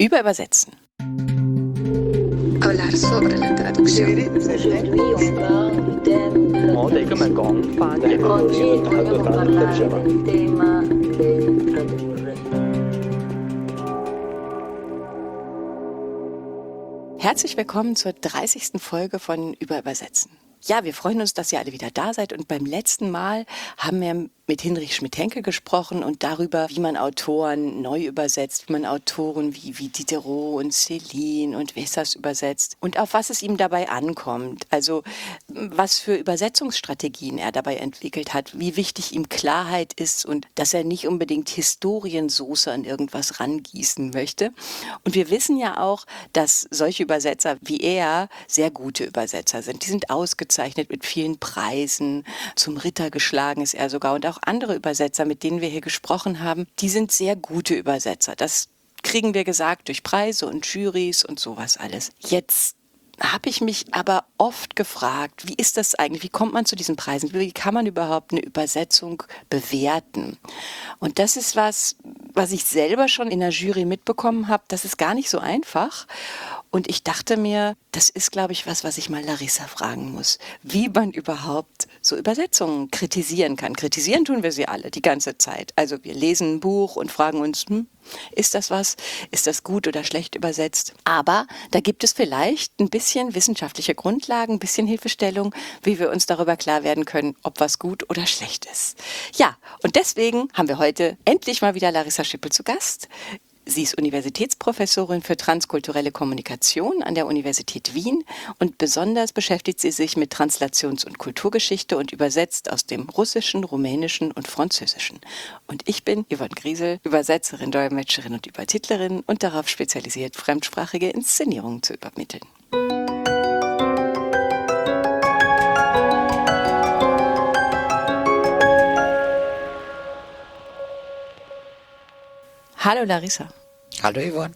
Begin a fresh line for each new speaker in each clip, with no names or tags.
Übersetzen.
Hablar sobre la traducción.
Oggi vogliamo parlare del tema del tradurre.
Herzlich willkommen zur 30. Folge von Übersetzen. Ja, wir freuen uns, dass ihr alle wieder da seid. Und beim letzten Mal haben wir mit Hinrich Schmidt-Henke gesprochen und darüber, wie man Autoren neu übersetzt, wie man Autoren wie Diderot und Céline und Wessers übersetzt und auf was es ihm dabei ankommt. Also was für Übersetzungsstrategien er dabei entwickelt hat, wie wichtig ihm Klarheit ist und dass er nicht unbedingt Historiensoße an irgendwas rangießen möchte. Und wir wissen ja auch, dass solche Übersetzer wie er sehr gute Übersetzer sind. Die sind ausgezeichnet mit vielen Preisen. Zum Ritter geschlagen ist er sogar. Und auch andere Übersetzer, mit denen wir hier gesprochen haben, die sind sehr gute Übersetzer. Das kriegen wir gesagt durch Preise und Jurys und sowas alles. Jetzt habe ich mich aber oft gefragt, wie ist das eigentlich? Wie kommt man zu diesen Preisen? Wie kann man überhaupt eine Übersetzung bewerten? Und das ist was ich selber schon in der Jury mitbekommen habe. Das ist gar nicht so einfach. Und ich dachte mir, das ist, glaube ich, was ich mal Larissa fragen muss, wie man überhaupt so Übersetzungen kritisieren kann. Kritisieren tun wir sie alle, die ganze Zeit. Also wir lesen ein Buch und fragen uns, ist das was? Ist das gut oder schlecht übersetzt? Aber da gibt es vielleicht ein bisschen wissenschaftliche Grundlagen, ein bisschen Hilfestellung, wie wir uns darüber klar werden können, ob was gut oder schlecht ist. Ja, und deswegen haben wir heute endlich mal wieder Larissa Schippel zu Gast. Sie ist Universitätsprofessorin für transkulturelle Kommunikation an der Universität Wien und besonders beschäftigt sie sich mit Translations- und Kulturgeschichte und übersetzt aus dem Russischen, Rumänischen und Französischen. Und ich bin Yvonne Griesel, Übersetzerin, Dolmetscherin und Übertitlerin und darauf spezialisiert, fremdsprachige Inszenierungen zu übermitteln. Hallo Larissa.
Hallo Yvonne.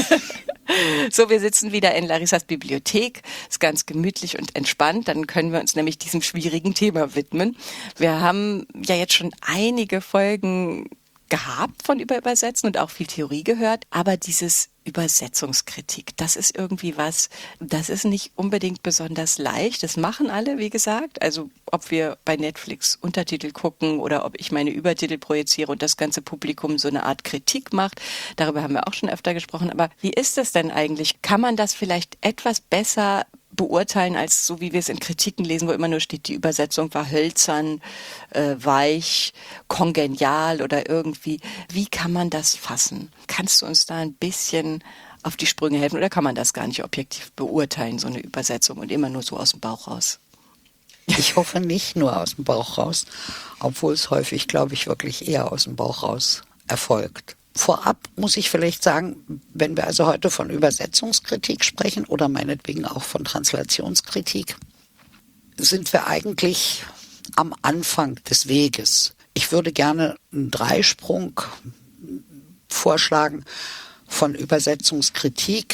So, wir sitzen wieder in Larissas Bibliothek. Ist ganz gemütlich und entspannt. Dann können wir uns nämlich diesem schwierigen Thema widmen. Wir haben ja jetzt schon einige Folgen gehabt von Übersetzen und auch viel Theorie gehört. Aber dieses Übersetzungskritik, das ist irgendwie das ist nicht unbedingt besonders leicht. Das machen alle, wie gesagt. Also ob wir bei Netflix Untertitel gucken oder ob ich meine Übertitel projiziere und das ganze Publikum so eine Art Kritik macht. Darüber haben wir auch schon öfter gesprochen. Aber wie ist das denn eigentlich? Kann man das vielleicht etwas besser beurteilen, als so wie wir es in Kritiken lesen, wo immer nur steht, die Übersetzung war hölzern, weich, kongenial oder irgendwie. Wie kann man das fassen? Kannst du uns da ein bisschen auf die Sprünge helfen oder kann man das gar nicht objektiv beurteilen, so eine Übersetzung und immer nur so aus dem Bauch raus?
Ich hoffe nicht nur aus dem Bauch raus, obwohl es häufig, glaube ich, wirklich eher aus dem Bauch raus erfolgt. Vorab muss ich vielleicht sagen, wenn wir also heute von Übersetzungskritik sprechen oder meinetwegen auch von Translationskritik, sind wir eigentlich am Anfang des Weges. Ich würde gerne einen Dreisprung vorschlagen von Übersetzungskritik,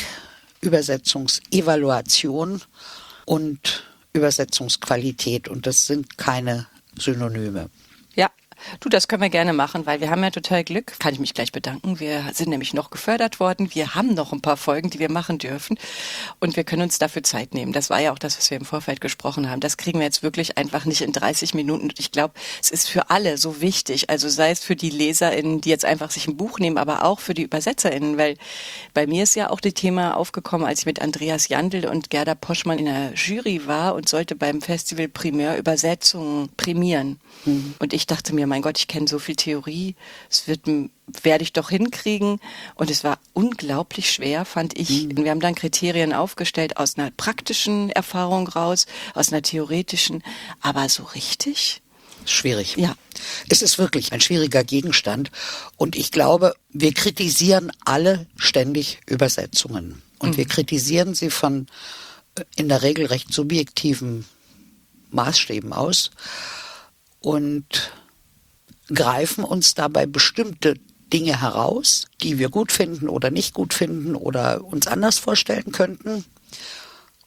Übersetzungsevaluation und Übersetzungsqualität. Und das sind keine Synonyme.
Ja. Du, das können wir gerne machen, weil wir haben ja total Glück. Kann ich mich gleich bedanken. Wir sind nämlich noch gefördert worden. Wir haben noch ein paar Folgen, die wir machen dürfen. Und wir können uns dafür Zeit nehmen. Das war ja auch das, was wir im Vorfeld gesprochen haben. Das kriegen wir jetzt wirklich einfach nicht in 30 Minuten. Und ich glaube, es ist für alle so wichtig. Also sei es für die LeserInnen, die jetzt einfach sich ein Buch nehmen, aber auch für die ÜbersetzerInnen. Weil bei mir ist ja auch das Thema aufgekommen, als ich mit Andreas Jandl und Gerda Poschmann in der Jury war und sollte beim Festival Primeur Übersetzungen prämieren. Und ich dachte mir, mein Gott, ich kenne so viel Theorie, werde ich doch hinkriegen. Und es war unglaublich schwer, fand ich. Wir haben dann Kriterien aufgestellt aus einer praktischen Erfahrung raus, aus einer theoretischen, aber so richtig?
Schwierig.
Ja.
Es ist wirklich ein schwieriger Gegenstand. Und ich glaube, wir kritisieren alle ständig Übersetzungen. Und wir kritisieren sie von in der Regel recht subjektiven Maßstäben aus und greifen uns dabei bestimmte Dinge heraus, die wir gut finden oder nicht gut finden oder uns anders vorstellen könnten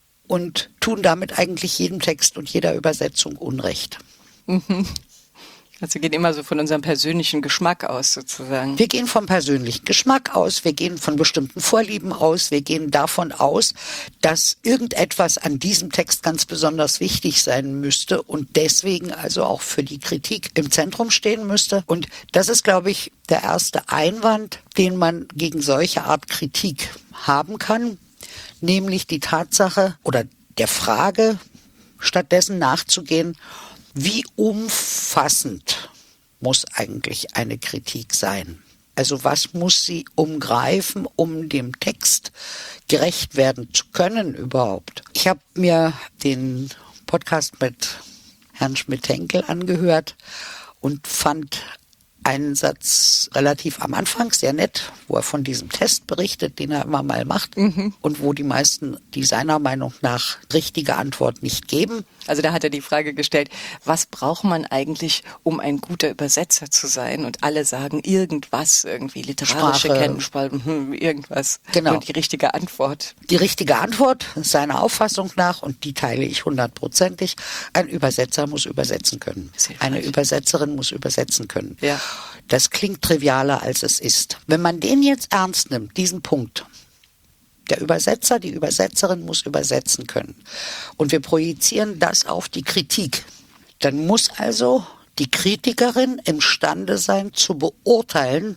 und tun damit eigentlich jedem Text und jeder Übersetzung Unrecht.
Also wir gehen immer so von unserem persönlichen Geschmack aus sozusagen.
Wir gehen vom persönlichen Geschmack aus, wir gehen von bestimmten Vorlieben aus, wir gehen davon aus, dass irgendetwas an diesem Text ganz besonders wichtig sein müsste und deswegen also auch für die Kritik im Zentrum stehen müsste. Und das ist, glaube ich, der erste Einwand, den man gegen solche Art Kritik haben kann, nämlich die Tatsache oder der Frage stattdessen nachzugehen, wie umfassend muss eigentlich eine Kritik sein? Also was muss sie umgreifen, um dem Text gerecht werden zu können überhaupt? Ich habe mir den Podcast mit Herrn Schmidt-Henkel angehört und fand einen Satz relativ am Anfang, sehr nett, wo er von diesem Test berichtet, den er immer mal macht und wo die meisten, die seiner Meinung nach richtige Antwort nicht geben.
Also da hat er die Frage gestellt, was braucht man eigentlich, um ein guter Übersetzer zu sein? Und alle sagen irgendwas, irgendwie literarische
Sprache.
Kenntnisse, irgendwas.
Genau.
Und die richtige Antwort.
Die richtige Antwort, seiner Auffassung nach, und die teile ich 100%ig, ein Übersetzer muss übersetzen können.
Sehr
Eine
hilfreich.
Übersetzerin muss übersetzen können.
Ja.
Das klingt trivialer, als es ist. Wenn man den jetzt ernst nimmt, diesen Punkt, der Übersetzer, die Übersetzerin muss übersetzen können, und wir projizieren das auf die Kritik, dann muss also die Kritikerin imstande sein zu beurteilen,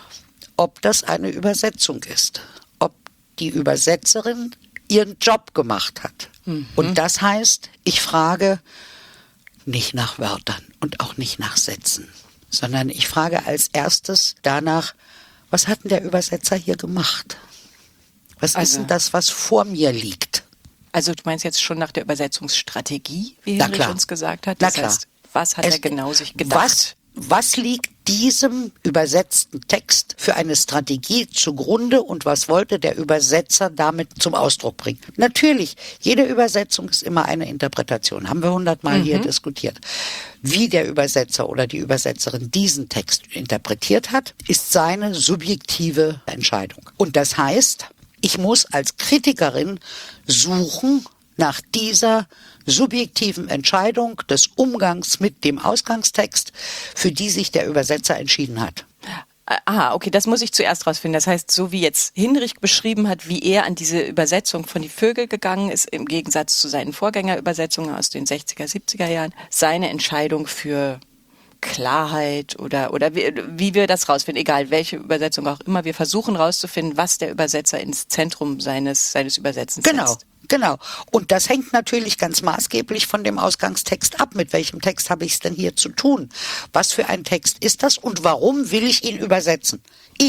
ob das eine Übersetzung ist, ob die Übersetzerin ihren Job gemacht hat. Und das heißt, ich frage nicht nach Wörtern und auch nicht nach Sätzen, sondern ich frage als erstes danach, was hat denn der Übersetzer hier gemacht? Was ist denn das, was vor mir liegt?
Also du meinst jetzt schon nach der Übersetzungsstrategie, wie
Na
Hinrich
klar.
uns gesagt hat?
Na
Das
klar.
heißt, was hat er genau sich gedacht?
Was liegt diesem übersetzten Text für eine Strategie zugrunde und was wollte der Übersetzer damit zum Ausdruck bringen? Natürlich, jede Übersetzung ist immer eine Interpretation. Haben wir 100-mal hier diskutiert. Wie der Übersetzer oder die Übersetzerin diesen Text interpretiert hat, ist seine subjektive Entscheidung. Und das heißt, ich muss als Kritikerin suchen nach dieser subjektiven Entscheidung des Umgangs mit dem Ausgangstext, für die sich der Übersetzer entschieden hat.
Aha, okay, das muss ich zuerst rausfinden. Das heißt, so wie jetzt Hinrich beschrieben hat, wie er an diese Übersetzung von Die Vögel gegangen ist, im Gegensatz zu seinen Vorgängerübersetzungen aus den 60er, 70er Jahren, seine Entscheidung für Klarheit oder wie wir das rausfinden, egal welche Übersetzung auch immer, wir versuchen rauszufinden, was der Übersetzer ins Zentrum seines Übersetzens setzt.
Genau. Und das hängt natürlich ganz maßgeblich von dem Ausgangstext ab. Mit welchem Text habe ich es denn hier zu tun? Was für ein Text ist das und warum will ich ihn übersetzen?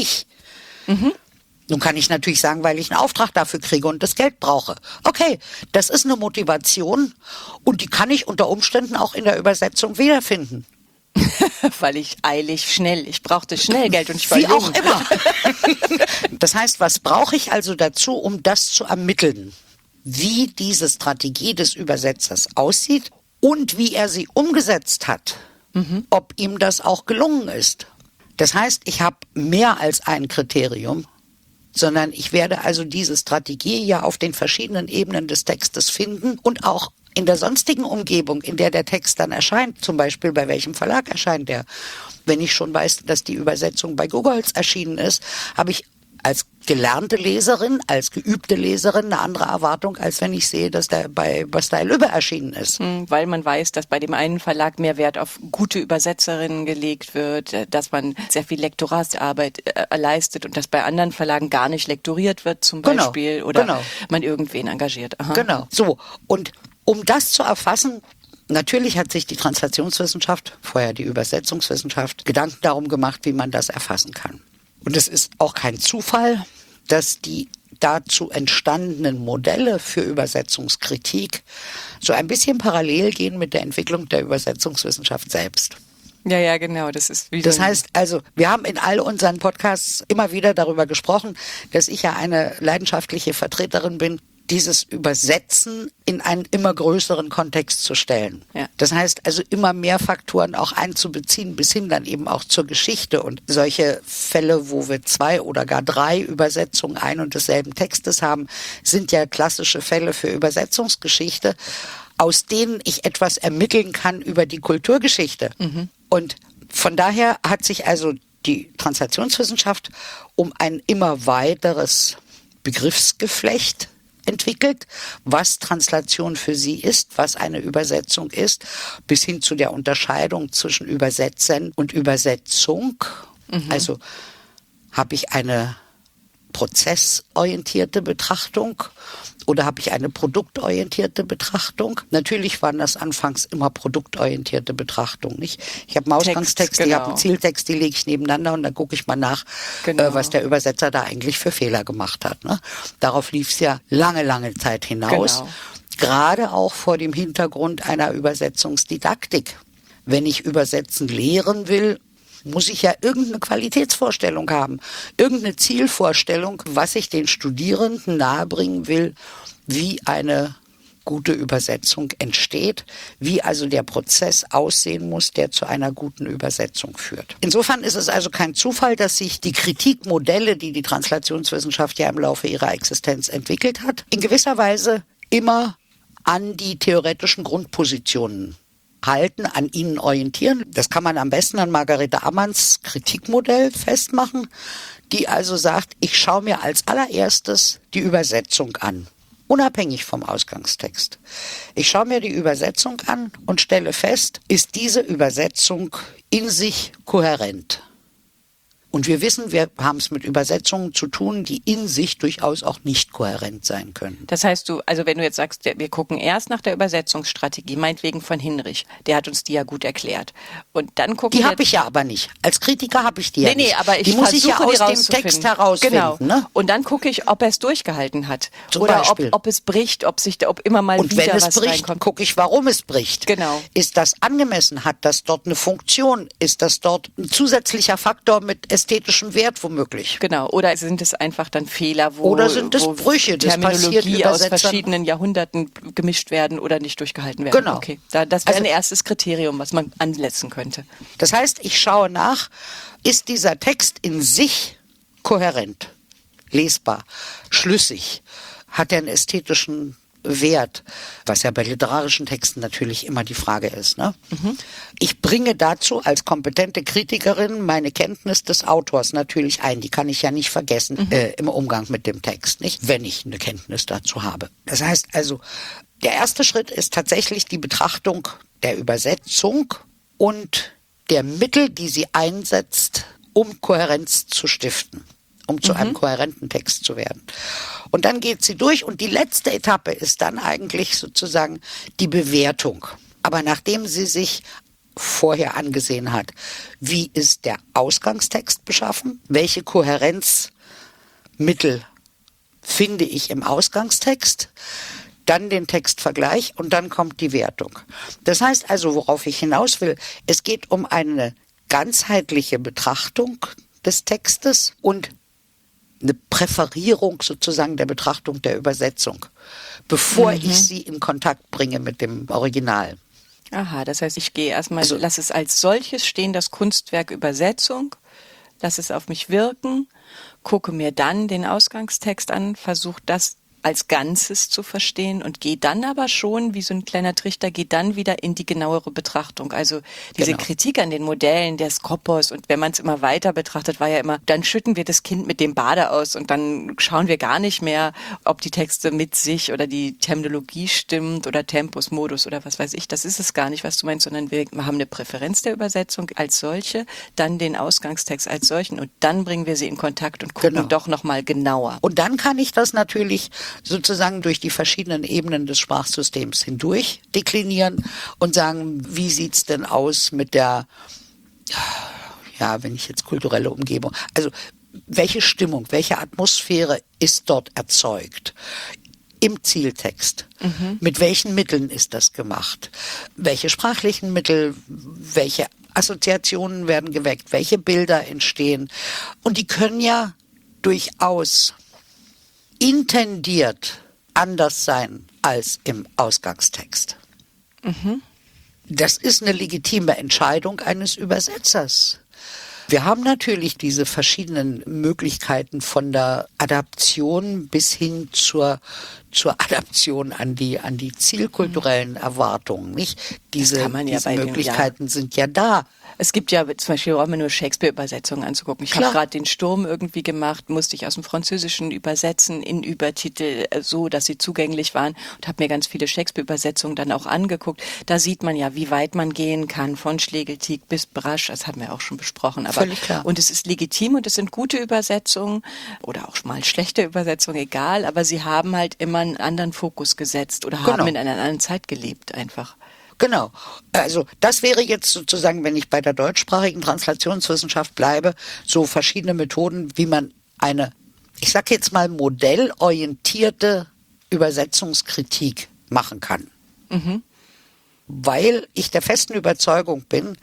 Nun kann ich natürlich sagen, weil ich einen Auftrag dafür kriege und das Geld brauche. Okay, das ist eine Motivation und die kann ich unter Umständen auch in der Übersetzung wiederfinden.
Weil ich ich brauchte schnell Geld und ich war
Wie
jung.
auch immer. Das heißt, was brauche ich also dazu, um das zu ermitteln? Wie diese Strategie des Übersetzers aussieht und wie er sie umgesetzt hat, ob ihm das auch gelungen ist. Das heißt, ich habe mehr als ein Kriterium, sondern ich werde also diese Strategie ja auf den verschiedenen Ebenen des Textes finden und auch in der sonstigen Umgebung, in der der Text dann erscheint, zum Beispiel bei welchem Verlag erscheint der. Wenn ich schon weiß, dass die Übersetzung bei Gogolz erschienen ist, habe ich als gelernte Leserin, als geübte Leserin eine andere Erwartung, als wenn ich sehe, dass der bei Bastei-Lübbe erschienen ist.
Weil man weiß, dass bei dem einen Verlag mehr Wert auf gute Übersetzerinnen gelegt wird, dass man sehr viel Lektoratsarbeit leistet und dass bei anderen Verlagen gar nicht lektoriert wird zum Beispiel oder man irgendwen engagiert. Aha.
Genau. So, und um das zu erfassen, natürlich hat sich die Translationswissenschaft, vorher die Übersetzungswissenschaft, Gedanken darum gemacht, wie man das erfassen kann. Und es ist auch kein Zufall, dass die dazu entstandenen Modelle für Übersetzungskritik so ein bisschen parallel gehen mit der Entwicklung der Übersetzungswissenschaft selbst.
Ja, genau. Das
heißt also, wir haben in all unseren Podcasts immer wieder darüber gesprochen, dass ich ja eine leidenschaftliche Vertreterin bin, dieses Übersetzen in einen immer größeren Kontext zu stellen.
Ja.
Das heißt also immer mehr Faktoren auch einzubeziehen, bis hin dann eben auch zur Geschichte. Und solche Fälle, wo wir 2 oder gar 3 Übersetzungen ein und desselben Textes haben, sind ja klassische Fälle für Übersetzungsgeschichte, aus denen ich etwas ermitteln kann über die Kulturgeschichte. Und von daher hat sich also die Translationswissenschaft um ein immer weiteres Begriffsgeflecht entwickelt, was Translation für sie ist, was eine Übersetzung ist, bis hin zu der Unterscheidung zwischen Übersetzen und Übersetzung. Also habe ich eine prozessorientierte Betrachtung oder habe ich eine produktorientierte Betrachtung? Natürlich waren das anfangs immer produktorientierte Betrachtung, nicht? Ich habe einen Ausgangstext, ich habe einen Zieltext, die lege ich nebeneinander und dann gucke ich mal nach, was der Übersetzer da eigentlich für Fehler gemacht hat. Ne? Darauf lief es ja lange Zeit hinaus, gerade auch vor dem Hintergrund einer Übersetzungsdidaktik. Wenn ich übersetzen lehren will, muss ich ja irgendeine Qualitätsvorstellung haben, irgendeine Zielvorstellung, was ich den Studierenden nahebringen will, wie eine gute Übersetzung entsteht, wie also der Prozess aussehen muss, der zu einer guten Übersetzung führt. Insofern ist es also kein Zufall, dass sich die Kritikmodelle, die die Translationswissenschaft ja im Laufe ihrer Existenz entwickelt hat, in gewisser Weise immer an die theoretischen Grundpositionen halten, an ihnen orientieren. Das kann man am besten an Margarete Ammanns Kritikmodell festmachen, die also sagt, ich schaue mir als allererstes die Übersetzung an, unabhängig vom Ausgangstext. Ich schaue mir die Übersetzung an und stelle fest, ist diese Übersetzung in sich kohärent? Und wir wissen, wir haben es mit Übersetzungen zu tun, die in sich durchaus auch nicht kohärent sein können.
Das heißt, also wenn du jetzt sagst, wir gucken erst nach der Übersetzungsstrategie, meinetwegen von Hinrich, der hat uns die ja gut erklärt. Und dann gucken
die habe ich ja aber nicht. Als Kritiker habe ich die ja nicht.
Nee, aber ich
die muss ich ja
versuche,
aus dem Text herausfinden.
Genau.
Ne?
Und dann gucke ich, ob er es durchgehalten hat.
Zum
oder
Beispiel.
ob es bricht, ob immer mal
und
wieder
wenn es
was
bricht,
reinkommt.
Gucke ich, warum es bricht.
Genau.
Ist das angemessen? Hat das dort eine Funktion? Ist das dort ein zusätzlicher Faktor mit ästhetischem Wert womöglich?
Genau. Oder sind es einfach dann Fehler,
oder sind es Brüche? Das
Terminologie aus
Übersetzern
verschiedenen Jahrhunderten gemischt werden oder nicht durchgehalten werden?
Genau.
Okay. Das wäre ein erstes Kriterium, was man ansetzen könnte.
Das heißt, ich schaue nach, ist dieser Text in sich kohärent, lesbar, schlüssig, hat er einen ästhetischen Wert, was ja bei literarischen Texten natürlich immer die Frage ist. Ne? Ich bringe dazu als kompetente Kritikerin meine Kenntnis des Autors natürlich ein. Die kann ich ja nicht vergessen im Umgang mit dem Text, nicht, wenn ich eine Kenntnis dazu habe. Das heißt also, der erste Schritt ist tatsächlich die Betrachtung der Übersetzung und der Mittel, die sie einsetzt, um Kohärenz zu stiften, um zu einem kohärenten Text zu werden. Und dann geht sie durch und die letzte Etappe ist dann eigentlich sozusagen die Bewertung. Aber nachdem sie sich vorher angesehen hat, wie ist der Ausgangstext beschaffen, welche Kohärenzmittel finde ich im Ausgangstext, dann den Textvergleich und dann kommt die Wertung. Das heißt also, worauf ich hinaus will, es geht um eine ganzheitliche Betrachtung des Textes und eine Präferierung sozusagen der Betrachtung der Übersetzung, bevor ich sie in Kontakt bringe mit dem Original.
Aha, das heißt, ich gehe erstmal, lass es als solches stehen, das Kunstwerk Übersetzung, lass es auf mich wirken, gucke mir dann den Ausgangstext an, versuche das als Ganzes zu verstehen und gehe dann aber schon, wie so ein kleiner Trichter, geht dann wieder in die genauere Betrachtung. Also diese Kritik an den Modellen der Skopos und wenn man es immer weiter betrachtet, war ja immer, dann schütten wir das Kind mit dem Bade aus und dann schauen wir gar nicht mehr, ob die Texte mit sich oder die Terminologie stimmt oder Tempus, Modus oder was weiß ich. Das ist es gar nicht, was du meinst, sondern wir haben eine Präferenz der Übersetzung als solche, dann den Ausgangstext als solchen und dann bringen wir sie in Kontakt und gucken doch nochmal genauer.
Und dann kann ich das natürlich sozusagen durch die verschiedenen Ebenen des Sprachsystems hindurch deklinieren und sagen, wie sieht's denn aus mit der, wenn ich jetzt kulturelle Umgebung, also welche Stimmung, welche Atmosphäre ist dort erzeugt? Im Zieltext. Mit welchen Mitteln ist das gemacht? Welche sprachlichen Mittel, welche Assoziationen werden geweckt, welche Bilder entstehen? Und die können ja durchaus intendiert anders sein als im Ausgangstext. Das ist eine legitime Entscheidung eines Übersetzers. Wir haben natürlich diese verschiedenen Möglichkeiten von der Adaption bis hin zur zur Adaption an die zielkulturellen Erwartungen, nicht? Diese Möglichkeiten sind ja da.
Es gibt ja zum Beispiel auch immer nur Shakespeare-Übersetzungen anzugucken. Ich habe gerade den Sturm irgendwie gemacht, musste ich aus dem Französischen übersetzen in Übertitel, so dass sie zugänglich waren, und habe mir ganz viele Shakespeare-Übersetzungen dann auch angeguckt. Da sieht man ja, wie weit man gehen kann, von Schlegeltieg bis Brasch, das haben wir auch schon besprochen. Aber,
völlig klar.
Und es ist legitim und es sind gute Übersetzungen oder auch mal schlechte Übersetzungen, egal, aber sie haben halt immer einen anderen Fokus gesetzt oder haben in einer anderen Zeit gelebt einfach.
Genau. Also das wäre jetzt sozusagen, wenn ich bei der deutschsprachigen Translationswissenschaft bleibe, so verschiedene Methoden, wie man eine, ich sag jetzt mal, modellorientierte Übersetzungskritik machen kann. Weil ich der festen Überzeugung bin,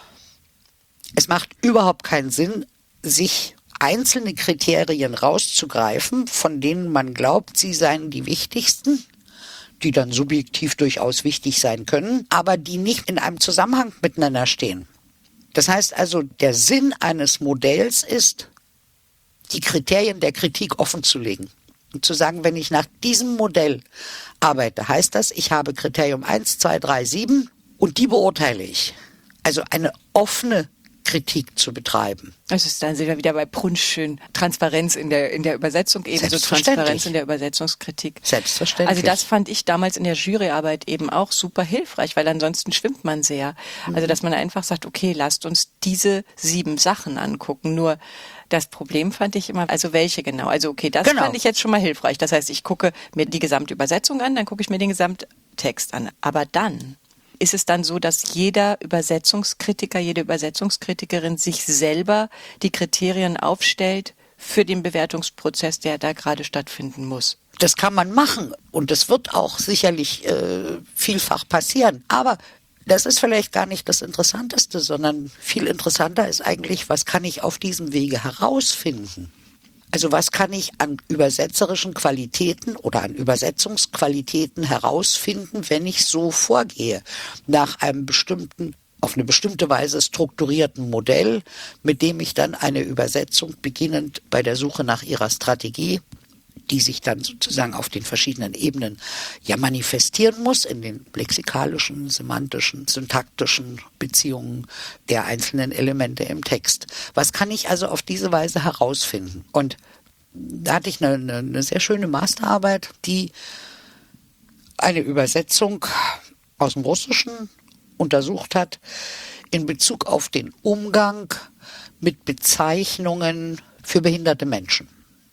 es macht überhaupt keinen Sinn, sich einzelne Kriterien rauszugreifen, von denen man glaubt, sie seien die wichtigsten, die dann subjektiv durchaus wichtig sein können, aber die nicht in einem Zusammenhang miteinander stehen. Das heißt also, der Sinn eines Modells ist, die Kriterien der Kritik offenzulegen und zu sagen, wenn ich nach diesem Modell arbeite, heißt das, ich habe Kriterium 1, 2, 3, 7 und die beurteile ich. Also eine offene Kritik zu betreiben.
Also dann sind wir wieder bei Brunsch schön. Transparenz in der Übersetzung, ebenso Transparenz in der Übersetzungskritik.
Selbstverständlich.
Also das fand ich damals in der Juryarbeit eben auch super hilfreich, weil ansonsten schwimmt man sehr. Also dass man einfach sagt, okay, lasst uns diese 7 Sachen angucken. Nur das Problem fand ich immer, also welche genau? Also okay, das fand ich jetzt schon mal hilfreich. Das heißt, ich gucke mir die gesamte Übersetzung an, dann gucke ich mir den Gesamttext an. Aber dann ist es dann so, dass jeder Übersetzungskritiker, jede Übersetzungskritikerin sich selber die Kriterien aufstellt für den Bewertungsprozess, der da gerade stattfinden muss?
Das kann man machen und das wird auch sicherlich vielfach passieren. Aber das ist vielleicht gar nicht das Interessanteste, sondern viel interessanter ist eigentlich, was kann ich auf diesem Wege herausfinden? Also was kann ich an übersetzerischen Qualitäten oder an Übersetzungsqualitäten herausfinden, wenn ich so vorgehe, nach einem bestimmten, auf eine bestimmte Weise strukturierten Modell, mit dem ich dann eine Übersetzung beginnend bei der Suche nach ihrer Strategie, die sich dann sozusagen auf den verschiedenen Ebenen ja manifestieren muss, in den lexikalischen, semantischen, syntaktischen Beziehungen der einzelnen Elemente im Text. Was kann ich also auf diese Weise herausfinden? Und da hatte ich eine sehr schöne Masterarbeit, die eine Übersetzung aus dem Russischen untersucht hat in Bezug auf den Umgang mit Bezeichnungen für behinderte Menschen.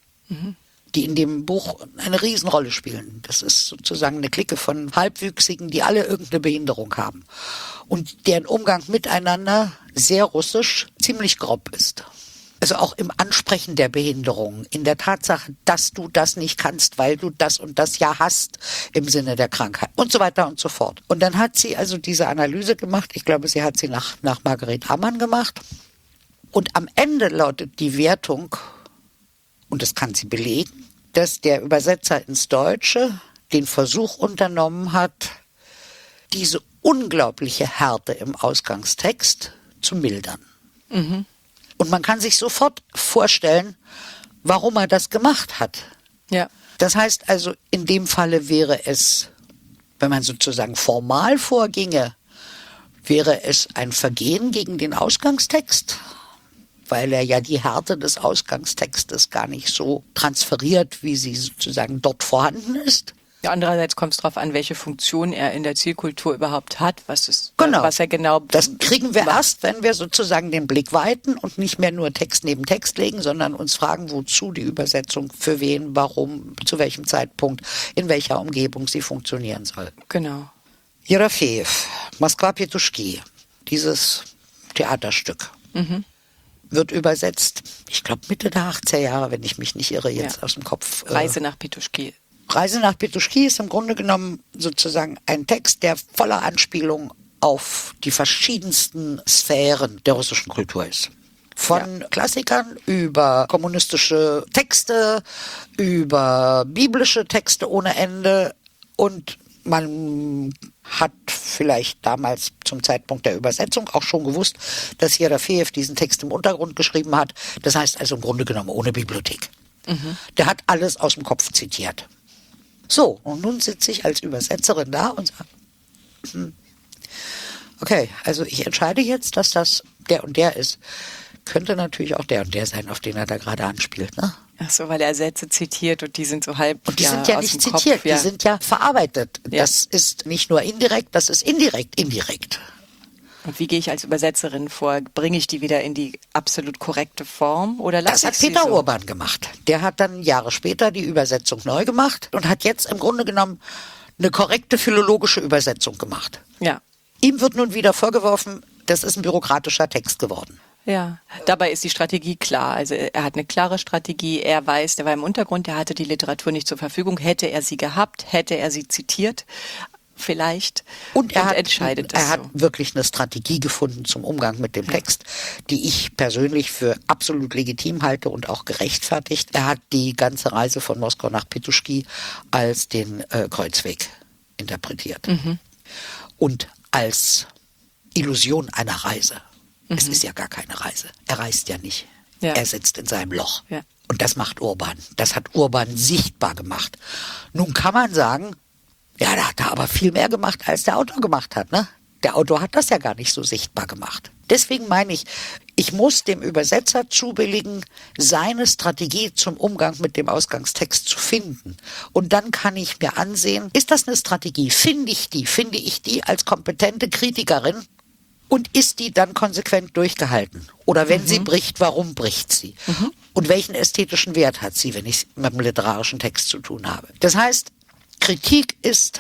Die in dem Buch eine Riesenrolle spielen. Das ist sozusagen eine Clique von Halbwüchsigen, die alle irgendeine Behinderung haben. Und deren Umgang miteinander sehr russisch, ziemlich grob ist. Also auch im Ansprechen der Behinderung, in der Tatsache, dass du das nicht kannst, weil du das und das ja hast im Sinne der Krankheit und so weiter und so fort. Und dann hat sie also diese Analyse gemacht. Ich glaube, sie hat sie nach Margaret Ammann gemacht. Und am Ende lautet die Wertung, und das kann sie belegen, dass der Übersetzer ins Deutsche den Versuch unternommen hat, diese unglaubliche Härte im Ausgangstext zu mildern. Und man kann sich sofort vorstellen, warum er das gemacht hat.
Ja.
Das heißt also, in dem Falle wäre es, wenn man sozusagen formal vorginge, wäre es ein Vergehen gegen den Ausgangstext, weil er ja die Härte des Ausgangstextes gar nicht so transferiert, wie sie sozusagen dort vorhanden ist.
Ja, andererseits kommt es darauf an, welche Funktion er in der Zielkultur überhaupt hat, was er genau.
Das kriegen wir erst, wenn wir sozusagen den Blick weiten und nicht mehr nur Text neben Text legen, sondern uns fragen, wozu die Übersetzung, für wen, warum, zu welchem Zeitpunkt, in welcher Umgebung sie funktionieren soll.
Genau.
Jerofejew, Moskwa Petuschki, dieses Theaterstück. Wird übersetzt, ich glaube Mitte der 80er Jahre, wenn ich mich nicht irre, jetzt aus dem Kopf.
Reise nach Petuschki.
Reise nach Petuschki ist im Grunde genommen sozusagen ein Text, der voller Anspielung auf die verschiedensten Sphären der russischen Kultur ist. Von Klassikern über kommunistische Texte, über biblische Texte ohne Ende, und man hat vielleicht damals zum Zeitpunkt der Übersetzung auch schon gewusst, dass Jerofejew diesen Text im Untergrund geschrieben hat. Das heißt also im Grunde genommen ohne Bibliothek. Der hat alles aus dem Kopf zitiert. So, und nun sitze ich als Übersetzerin da und sage, okay, also ich entscheide jetzt, dass das der und der ist. Könnte natürlich auch der und der sein, auf den er da gerade anspielt, ne?
Ach so, weil er Sätze zitiert und die sind so halb
Und die sind ja
aus
nicht
dem Kopf,
zitiert,
ja.
die sind ja verarbeitet.
Ja.
Das ist nicht nur indirekt, das ist indirekt.
Und wie gehe ich als Übersetzerin vor? Bringe ich die wieder in die absolut korrekte Form oder lasse
Das hat
ich sie
Peter
so?
Urban gemacht. Der hat dann Jahre später die Übersetzung neu gemacht und hat jetzt im Grunde genommen eine korrekte philologische Übersetzung gemacht.
Ja.
Ihm wird nun wieder vorgeworfen, das ist ein bürokratischer Text geworden.
Ja, dabei ist die Strategie klar. Also er hat eine klare Strategie, er weiß, der war im Untergrund, der hatte die Literatur nicht zur Verfügung. Hätte er sie gehabt, hätte er sie zitiert, vielleicht,
Und er
entscheidet das
hat
so.
wirklich eine Strategie gefunden zum Umgang mit dem Text, die ich persönlich für absolut legitim halte und auch gerechtfertigt. Er hat die ganze Reise von Moskau nach Petuschki als den Kreuzweg interpretiert. Und als Illusion einer Reise. Es ist ja gar keine Reise. Er reist ja nicht.
Ja.
Er sitzt in seinem Loch.
Ja.
Und das macht Urban. Das hat Urban sichtbar gemacht. Nun kann man sagen, ja, da hat er aber viel mehr gemacht, als der Autor gemacht hat, ne? Der Autor hat das ja gar nicht so sichtbar gemacht. Deswegen meine ich muss dem Übersetzer zubilligen, seine Strategie zum Umgang mit dem Ausgangstext zu finden. Und dann kann ich mir ansehen, ist das eine Strategie? Finde ich die als kompetente Kritikerin? Und ist die dann konsequent durchgehalten? Oder wenn sie bricht, warum bricht sie? Und welchen ästhetischen Wert hat sie, wenn ich mit einem literarischen Text zu tun habe? Das heißt, Kritik ist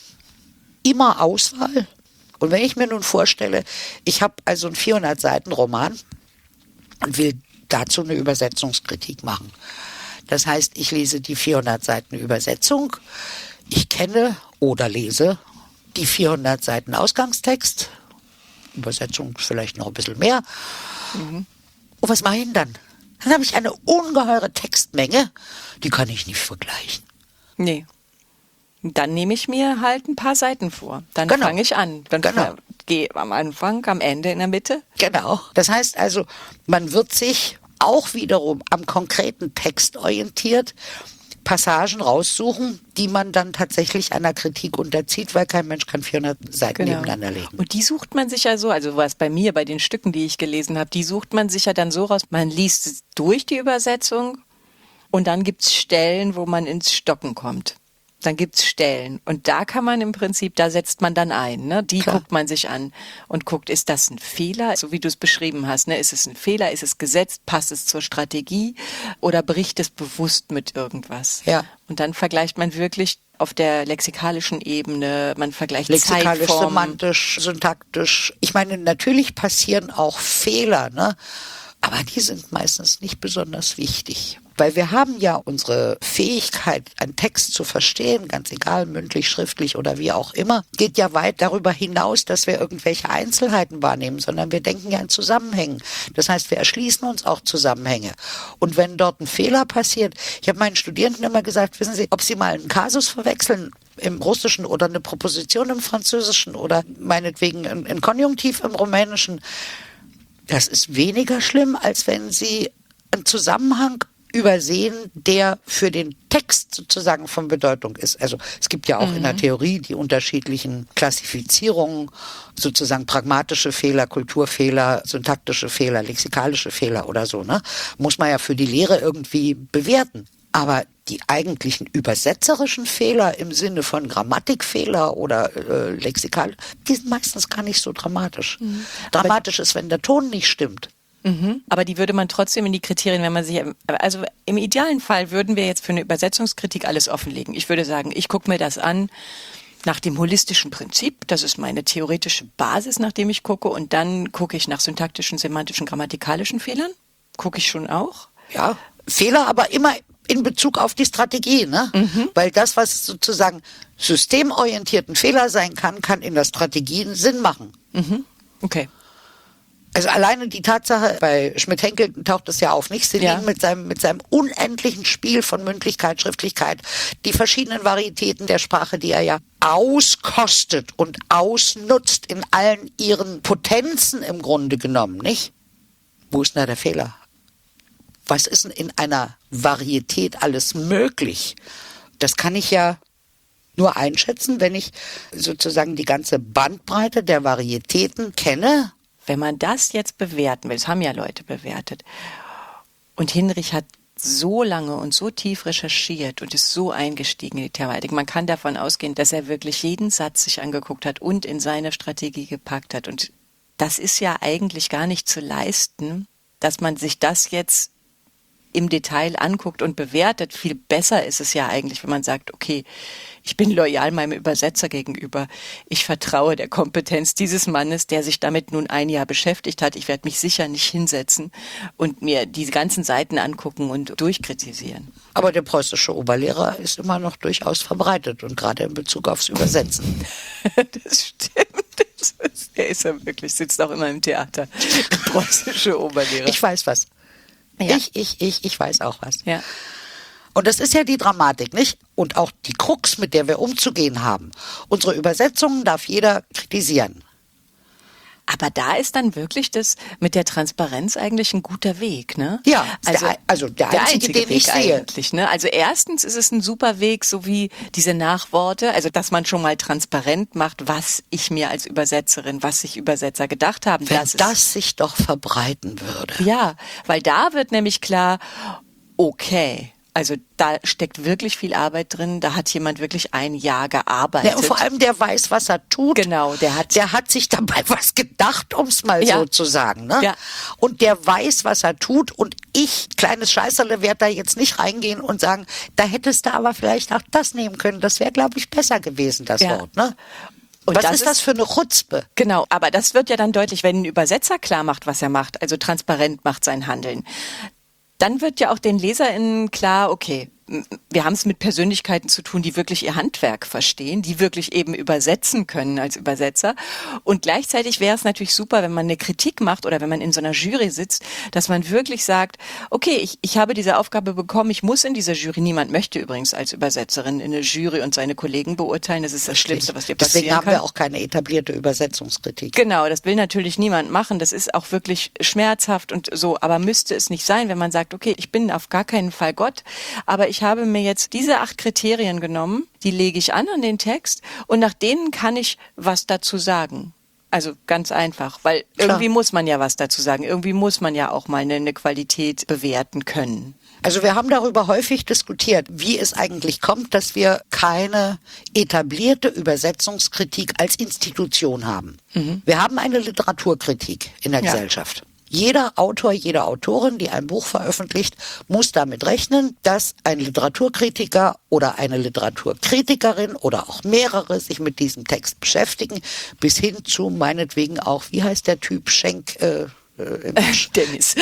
immer Auswahl. Und wenn ich mir nun vorstelle, ich habe also einen 400-Seiten-Roman und will dazu eine Übersetzungskritik machen. Das heißt, ich lese die 400 Seiten Übersetzung, ich kenne oder lese die 400 Seiten Ausgangstext, Übersetzung vielleicht noch ein bisschen mehr. Und was mache ich denn dann? Dann habe ich eine ungeheure Textmenge, die kann ich nicht vergleichen.
Nee. Dann nehme ich mir halt ein paar Seiten vor. Dann
Genau.
fange ich an. Dann
Genau.
gehe am Anfang, am Ende, in der Mitte.
Genau. Das heißt also, man wird sich auch wiederum am konkreten Text orientiert, Passagen raussuchen, die man dann tatsächlich einer Kritik unterzieht, weil kein Mensch kann 400 Seiten nebeneinander legen.
Und die sucht man sich ja so, also was bei mir, bei den Stücken, die ich gelesen habe, die sucht man sich ja dann so raus, man liest es durch die Übersetzung und dann gibt's Stellen, wo man ins Stocken kommt. Dann gibt's Stellen und da kann man im Prinzip, da setzt man dann ein, ne? Die
Klar.
guckt man sich an und guckt, ist das ein Fehler, so wie du es beschrieben hast, ne? Ist es ein Fehler, ist es gesetzt, passt es zur Strategie oder bricht es bewusst mit irgendwas?
Ja.
Und dann vergleicht man wirklich auf der lexikalischen Ebene, man vergleicht
Lexikalisch,
Zeitformen.
semantisch, syntaktisch. Ich meine, natürlich passieren auch Fehler, ne? Aber die sind meistens nicht besonders wichtig. Weil wir haben ja unsere Fähigkeit, einen Text zu verstehen, ganz egal, mündlich, schriftlich oder wie auch immer, geht ja weit darüber hinaus, dass wir irgendwelche Einzelheiten wahrnehmen, sondern wir denken ja in Zusammenhängen. Das heißt, wir erschließen uns auch Zusammenhänge. Und wenn dort ein Fehler passiert, ich habe meinen Studierenden immer gesagt, wissen Sie, ob Sie mal einen Kasus verwechseln im Russischen oder eine Präposition im Französischen oder meinetwegen ein Konjunktiv im Rumänischen, das ist weniger schlimm, als wenn Sie einen Zusammenhang übersehen, der für den Text sozusagen von Bedeutung ist. Also es gibt ja auch in der Theorie die unterschiedlichen Klassifizierungen, sozusagen pragmatische Fehler, Kulturfehler, syntaktische Fehler, lexikalische Fehler oder so, ne? Muss man ja für die Lehre irgendwie bewerten. Aber die eigentlichen übersetzerischen Fehler im Sinne von Grammatikfehler oder lexikal, die sind meistens gar nicht so dramatisch. Dramatisch ist, wenn der Ton nicht stimmt.
Aber die würde man trotzdem in die Kriterien, wenn man sich, also im idealen Fall würden wir jetzt für eine Übersetzungskritik alles offenlegen. Ich würde sagen, ich gucke mir das an nach dem holistischen Prinzip. Das ist meine theoretische Basis, nach dem ich gucke. Und dann gucke ich nach syntaktischen, semantischen, grammatikalischen Fehlern. Gucke ich schon auch.
Ja, Fehler aber immer in Bezug auf die Strategie, ne? Weil das, was sozusagen systemorientierten Fehler sein kann, kann in der Strategie einen Sinn machen.
Okay.
Also alleine die Tatsache, bei Schmidt-Henkel taucht es ja auf, nicht? Selin mit seinem unendlichen Spiel von Mündlichkeit, Schriftlichkeit, die verschiedenen Varietäten der Sprache, die er ja auskostet und ausnutzt in allen ihren Potenzen im Grunde genommen, nicht? Wo ist denn da der Fehler? Was ist denn in einer Varietät alles möglich? Das kann ich ja nur einschätzen, wenn ich sozusagen die ganze Bandbreite der Varietäten kenne.
Wenn man das jetzt bewerten will, das haben ja Leute bewertet, und Hinrich hat so lange und so tief recherchiert und ist so eingestiegen in die Thematik. Man kann davon ausgehen, dass er wirklich jeden Satz sich angeguckt hat und in seine Strategie gepackt hat. Und das ist ja eigentlich gar nicht zu leisten, dass man sich das jetzt im Detail anguckt und bewertet. Viel besser ist es ja eigentlich, wenn man sagt, okay, ich bin loyal meinem Übersetzer gegenüber. Ich vertraue der Kompetenz dieses Mannes, der sich damit nun ein Jahr beschäftigt hat. Ich werde mich sicher nicht hinsetzen und mir die ganzen Seiten angucken und durchkritisieren.
Aber der preußische Oberlehrer ist immer noch durchaus verbreitet und gerade in Bezug aufs Übersetzen.
Das stimmt. Er ist ja wirklich, sitzt auch immer im Theater. Der preußische Oberlehrer.
Ich weiß was.
Ja.
Ich weiß auch was.
Ja.
Und das ist ja die Dramatik, nicht? Und auch die Krux, mit der wir umzugehen haben. Unsere Übersetzungen darf jeder kritisieren.
Aber da ist dann wirklich das mit der Transparenz eigentlich ein guter Weg, ne?
Ja, also der einzige, den ich sehe.
Eigentlich, ne? Also erstens ist es ein super Weg, so wie diese Nachworte, also dass man schon mal transparent macht, was ich mir als Übersetzerin, was sich Übersetzer gedacht haben.
Wenn das sich doch verbreiten würde.
Ja, weil da wird nämlich klar, okay, also da steckt wirklich viel Arbeit drin, da hat jemand wirklich ein Jahr gearbeitet.
Ja, und vor allem der weiß, was er tut.
Genau, der hat
sich dabei was gedacht, um es mal so zu sagen. Ne?
Ja.
Und der weiß, was er tut. Und ich, kleines Scheißerle, werde da jetzt nicht reingehen und sagen, da hättest du aber vielleicht auch das nehmen können. Das wäre, glaube ich, besser gewesen, das Wort. Ne? Und was ist das für eine Chutzpe?
Genau, aber das wird ja dann deutlich, wenn ein Übersetzer klar macht, was er macht, also transparent macht sein Handeln. Dann wird ja auch den LeserInnen klar, okay, wir haben es mit Persönlichkeiten zu tun, die wirklich ihr Handwerk verstehen, die wirklich eben übersetzen können als Übersetzer. Und gleichzeitig wäre es natürlich super, wenn man eine Kritik macht oder wenn man in so einer Jury sitzt, dass man wirklich sagt, okay, ich habe diese Aufgabe bekommen, ich muss in dieser Jury, niemand möchte übrigens als Übersetzerin in eine Jury und seine Kollegen beurteilen, das ist das Schlimmste, was dir passieren kann.
Deswegen haben wir auch keine etablierte Übersetzungskritik.
Genau, das will natürlich niemand machen, das ist auch wirklich schmerzhaft und so, aber müsste es nicht sein, wenn man sagt, okay, ich bin auf gar keinen Fall Gott, aber ich habe mir jetzt diese 8 Kriterien genommen, die lege ich an den Text und nach denen kann ich was dazu sagen. Also ganz einfach, weil irgendwie muss man ja was dazu sagen. Irgendwie muss man ja auch mal eine Qualität bewerten können.
Also wir haben darüber häufig diskutiert, wie es eigentlich kommt, dass wir keine etablierte Übersetzungskritik als Institution haben. Wir haben eine Literaturkritik in der Gesellschaft. Jeder Autor, jede Autorin, die ein Buch veröffentlicht, muss damit rechnen, dass ein Literaturkritiker oder eine Literaturkritikerin oder auch mehrere sich mit diesem Text beschäftigen, bis hin zu meinetwegen auch, wie heißt der Typ, Schenk?
Dennis.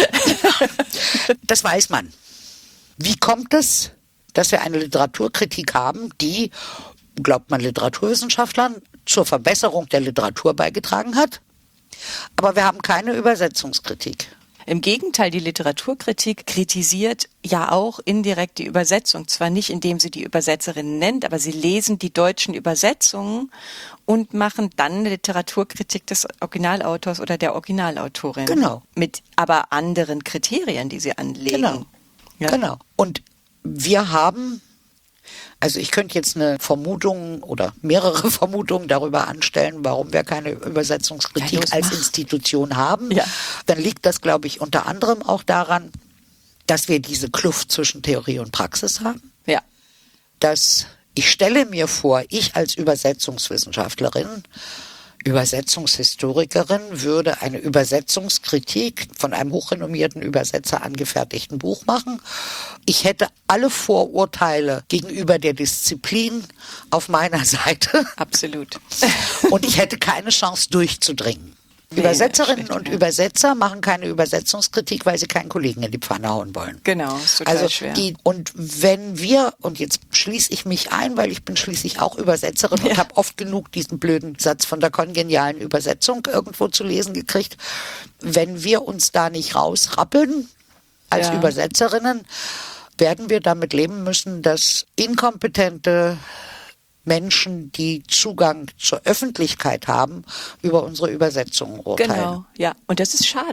Das weiß man. Wie kommt es, dass wir eine Literaturkritik haben, die, glaubt man Literaturwissenschaftlern, zur Verbesserung der Literatur beigetragen hat? Aber wir haben keine Übersetzungskritik.
Im Gegenteil, die Literaturkritik kritisiert ja auch indirekt die Übersetzung. Zwar nicht, indem sie die Übersetzerin nennt, aber sie lesen die deutschen Übersetzungen und machen dann eine Literaturkritik des Originalautors oder der Originalautorin.
Genau.
Mit aber anderen Kriterien, die sie anlegen.
Genau. Ja. Genau. Und wir haben, also ich könnte jetzt eine Vermutung oder mehrere Vermutungen darüber anstellen, warum wir keine Übersetzungskritik als Institution haben. Ja. Dann liegt das, glaube ich, unter anderem auch daran, dass wir diese Kluft zwischen Theorie und Praxis haben.
Ja.
Dass ich stelle mir vor, ich als Übersetzungswissenschaftlerin, Übersetzungshistorikerin würde eine Übersetzungskritik von einem hochrenommierten Übersetzer angefertigten Buch machen. Ich hätte alle Vorurteile gegenüber der Disziplin auf meiner Seite.
Absolut.
Und ich hätte keine Chance durchzudringen. Übersetzerinnen und Übersetzer machen keine Übersetzungskritik, weil sie keinen Kollegen in die Pfanne hauen wollen.
Genau, ist total schwer.
Und wenn wir, und jetzt schließe ich mich ein, weil ich bin schließlich auch Übersetzerin und habe oft genug diesen blöden Satz von der kongenialen Übersetzung irgendwo zu lesen gekriegt, wenn wir uns da nicht rausrappeln als Übersetzerinnen, werden wir damit leben müssen, dass inkompetente Menschen, die Zugang zur Öffentlichkeit haben, über unsere Übersetzungen urteilen.
Genau, ja. Und das ist schade,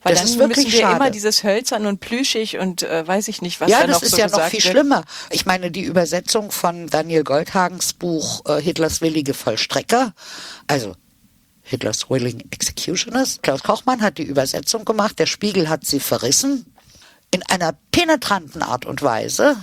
Weil
Das
dann
ist wirklich
müssen wir
schade.
immer dieses hölzern und plüschig und weiß ich nicht, was
Ja,
da noch
das ist
so
ja noch
gesagt
viel
wird.
schlimmer. Ich meine, die Übersetzung von Daniel Goldhagens Buch Hitlers willige Vollstrecker, also Hitlers Willing Executioners. Klaus Kochmann hat die Übersetzung gemacht, der Spiegel hat sie verrissen, in einer penetranten Art und Weise.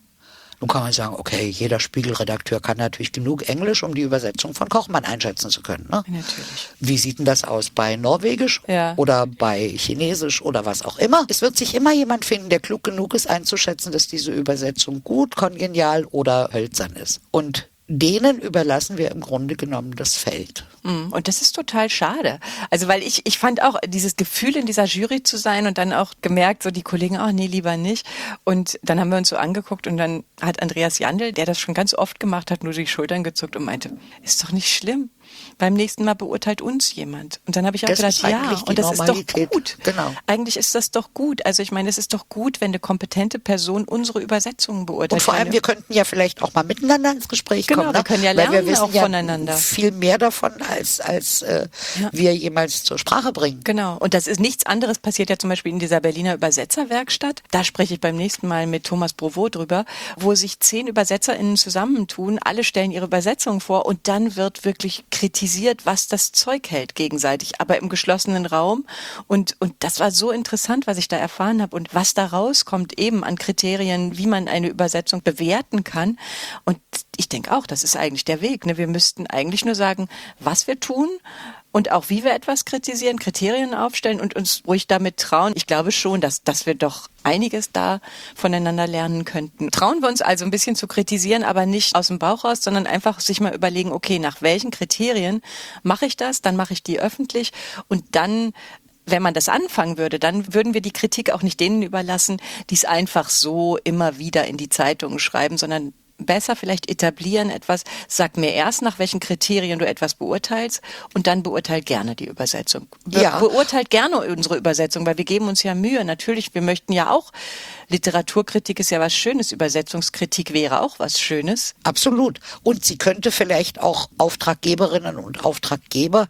Nun kann man sagen, okay, jeder Spiegelredakteur kann natürlich genug Englisch, um die Übersetzung von Kochmann einschätzen zu können. Ne?
Natürlich.
Wie sieht denn das aus bei Norwegisch
Ja.
oder bei Chinesisch oder was auch immer? Es wird sich immer jemand finden, der klug genug ist, einzuschätzen, dass diese Übersetzung gut, kongenial oder hölzern ist. Und denen überlassen wir im Grunde genommen das Feld.
Und das ist total schade. Also weil ich fand auch dieses Gefühl, in dieser Jury zu sein und dann auch gemerkt, so die Kollegen, ach nee, lieber nicht. Und dann haben wir uns so angeguckt und dann hat Andreas Jandl, der das schon ganz oft gemacht hat, nur die Schultern gezuckt und meinte, ist doch nicht schlimm. Beim nächsten Mal beurteilt uns jemand. Und dann habe ich auch
Das
gedacht,
ist eigentlich
ja,
die
und das ist doch
Normalität.
gut.
Genau.
Eigentlich ist das doch gut. Also ich meine, es ist doch gut, wenn eine kompetente Person unsere Übersetzungen beurteilt.
Und vor allem, wir könnten ja vielleicht auch mal miteinander ins Gespräch
Genau,
kommen.
wir können ja
Weil wir
lernen
wissen
auch
ja
voneinander.
viel mehr davon, als wir jemals zur Sprache bringen.
Genau. Und das ist nichts anderes, passiert ja zum Beispiel in dieser Berliner Übersetzerwerkstatt. Da spreche ich beim nächsten Mal mit Thomas Brovot drüber, wo sich 10 ÜbersetzerInnen zusammentun, alle stellen ihre Übersetzung vor und dann wird wirklich kritisiert, was das Zeug hält gegenseitig, aber im geschlossenen Raum. Und das war so interessant, was ich da erfahren habe und was da rauskommt eben an Kriterien, wie man eine Übersetzung bewerten kann. Und ich denke auch, das ist eigentlich der Weg. Ne? Wir müssten eigentlich nur sagen, was wir tun, und auch wie wir etwas kritisieren, Kriterien aufstellen und uns ruhig damit trauen. Ich glaube schon, dass wir doch einiges da voneinander lernen könnten. Trauen wir uns also ein bisschen zu kritisieren, aber nicht aus dem Bauch raus, sondern einfach sich mal überlegen, okay, nach welchen Kriterien mache ich das? Dann mache ich die öffentlich und dann, wenn man das anfangen würde, dann würden wir die Kritik auch nicht denen überlassen, die es einfach so immer wieder in die Zeitungen schreiben, sondern besser vielleicht etablieren etwas, sag mir erst, nach welchen Kriterien du etwas beurteilst und dann beurteil gerne die Übersetzung. Beurteilt gerne unsere Übersetzung, weil wir geben uns ja Mühe. Natürlich, wir möchten ja auch, Literaturkritik ist ja was Schönes, Übersetzungskritik wäre auch was Schönes.
Absolut. Und sie könnte vielleicht auch Auftraggeberinnen und Auftraggeber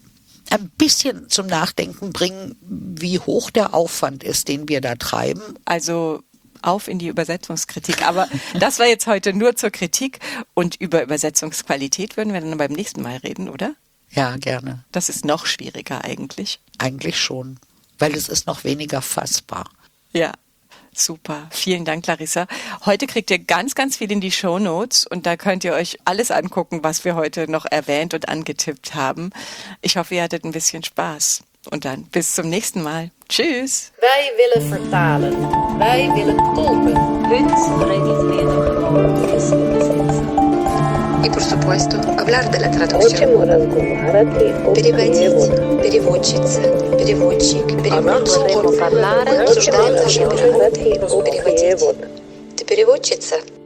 ein bisschen zum Nachdenken bringen, wie hoch der Aufwand ist, den wir da treiben.
Also auf in die Übersetzungskritik. Aber das war jetzt heute nur zur Kritik und über Übersetzungsqualität würden wir dann beim nächsten Mal reden, oder?
Ja, gerne.
Das ist noch schwieriger eigentlich.
Eigentlich schon, weil es ist noch weniger fassbar.
Ja, super. Vielen Dank, Larissa. Heute kriegt ihr ganz, ganz viel in die Shownotes und da könnt ihr euch alles angucken, was wir heute noch erwähnt und angetippt haben. Ich hoffe, ihr hattet ein bisschen Spaß. Und dann bis zum nächsten Mal. Tschüss.
Wij willen vertalen. Wij willen tolken.
Heute reden wir über das Übersetzen.
И, por supuesto, hablar de la traducción.
Хочемо розмовляти
Переводить, переводчица, переводчик, переводчик.
Vorremo parlare
Мы обсуждаем наши
розмовляти
переводы.
у перевод.
Ты переводчица?